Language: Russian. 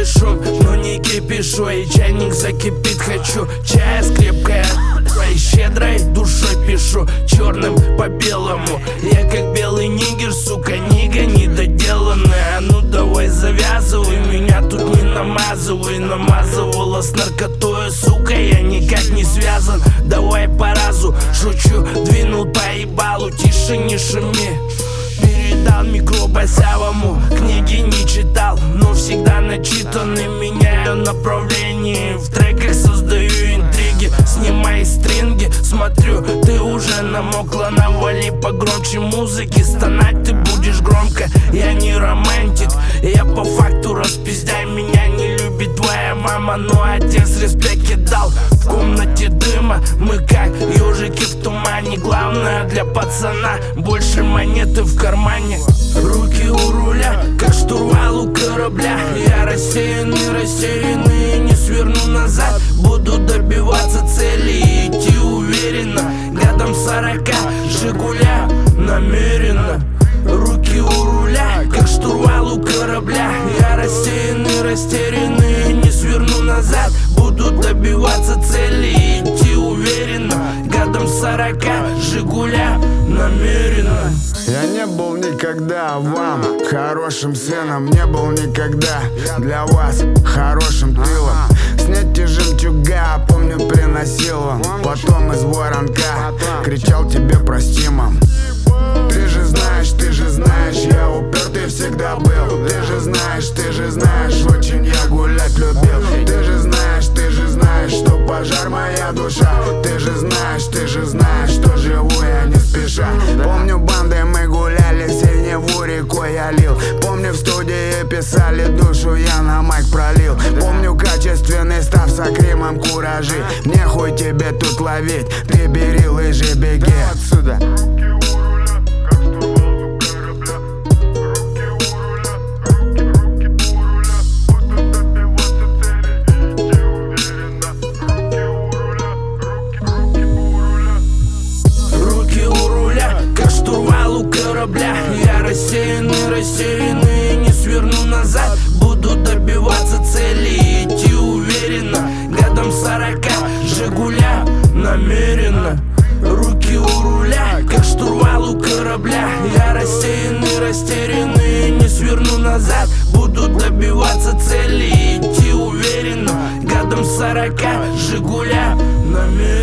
белый шум, но не кипишу. И чайник закипит, хочу чая скрепкая. Твоей щедрой душой пишу черным по белому. Я как белый нигер, сука, нига недоделанная. Ну давай завязывай, меня тут не намазывай. Намазывала с наркотою, сука, я никак не связан. Давай по разу, шучу, двинул по ебалу. Тише, не шуми. Передал микро Басявому, книги не читал, но всегда начитанный. Меняю направление, в треках создаю интриги. Снимай стринги, смотрю, ты уже намокла. Навали погромче музыки, стонать ты будешь громко. Я не романтик, я по факту распиздай. Меня не любит твоя мама, но отец респект дал. В комнате дыма, мы как ежики в тумане. Главное для пацана, больше монеты в кармане. Руки у руля, как штурвал у корабля. Я рассеянный, не сверну назад. Буду добиваться цели и идти уверенно. Годом 40, Жигуля, намеренно. Руки у руля, как штурвал у корабля. Я растерянный, не сверну назад. Буду добиваться цели и идти уверенно. Годом 40, Жигуля, намеренно. Я не был никогда вам хорошим сыном, не был никогда для вас хорошим тылом. Снять жемчуга, помню, приносил вам. Потом из воронка кричал тебе прости, мам. Ты же знаешь, я упертый всегда был. Ты же знаешь, очень я гулять любил. Ты же знаешь, что пожар моя душа. Ты же знаешь, что живу я не спеша. Помню, бандой мы гуляли, синеву рекой я лил. Помню, в студии писали душу, я на майк пролил. Помню, качественный став с акримом куражи. Мне хуй тебе тут ловить, ты бери лыжи, беги отсюда. Я рассеянный, не сверну назад. Буду добиваться цели и идти уверенно. Годом 40, Жигуля, намеренно. Руки у руля, как штурвал у корабля. Я растерянный, не сверну назад. Буду добиваться цели и идти уверенно. Годом 40, Жигуля, намеренно.